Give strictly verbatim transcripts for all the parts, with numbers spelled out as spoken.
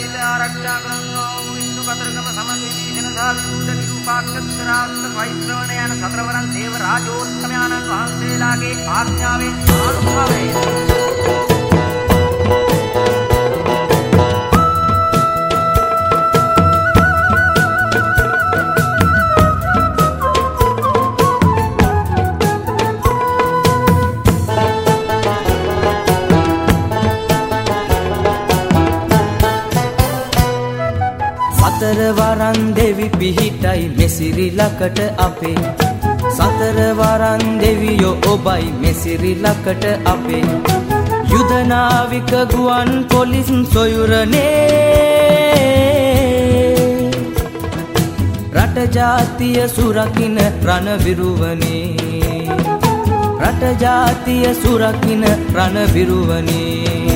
සිත ආරක්ෂා කරනවා වූ විෂ්ණු කතරගම සමන්විතන සාවිරුද්ධ විරූපාක්ෂරාස්ත වෛශ්‍රවණ යන සතරවරන් දේව රාජෝත්තමයන්න් වහන්සේලාගේ ආඥාවෙන් ආනුභාවයෙන් සතර වරන් දෙවි පිහිටයි මෙසිරි ලකට අපේ සතර වරන් දෙවියෝ ඔබයි මෙසිරි ලකට අපේ යුද නාවික ගුවන් පොලිස් සොයුරනේ රට ජාතිය සුරකින්න රණවිරුවනේ රට ජාතිය සුරකින්න රණවිරුවනේ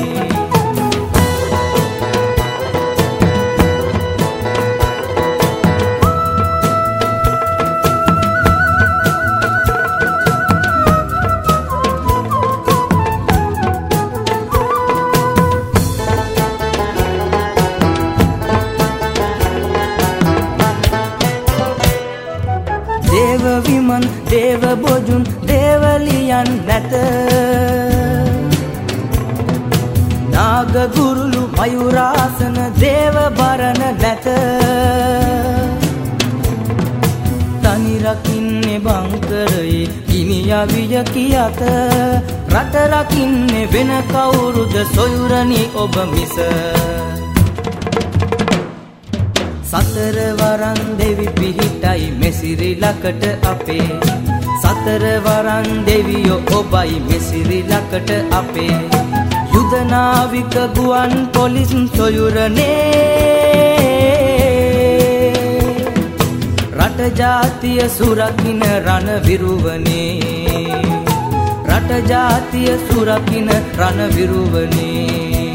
දේව විමන් දේව බොජුන් දේවලියන් නැත නාග ගුරුලු මයුරාසන දේව බරණ නැත තනි රකින්නේ බංකරයේ ගිනි අවිය කියත රට රකින්නේ වෙන කවුරුද සොයුරනි ඔබ මිස සතර වරන් දෙවි පිහිටයි මෙසිරි ලකට අපේ සතර වරන් දෙවියෝ ඔබයි මෙසිරි ලකට අපේ යුද නාවික ගුවන් පොලිස් සොයුරනේ රට ජාතිය සුරකින්න රණවිරුවනේ රට ජාතිය සුරකින්න රණවිරුවනේ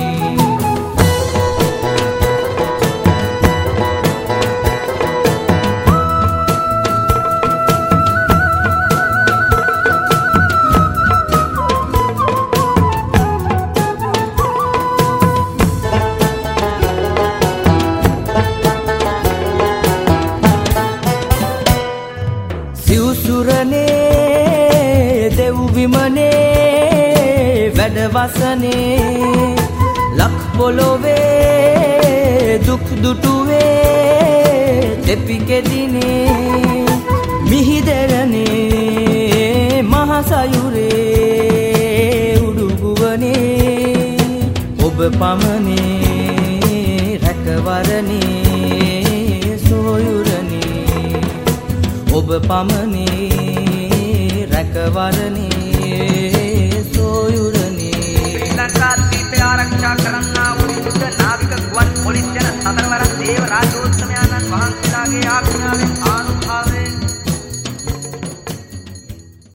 සිව්සුරනේ දෙව් විමනේ වැඩවසනේ ලක් පොළොවේ දුක් දුටුවේ දෙපිකෙදිනේ මිහිදරනේ මහසයුරේ උඩුගුවනේ ඔබ පමනේ රැකවරනේ සොයුරනේ ඔබ පමනේ රැකවරනේ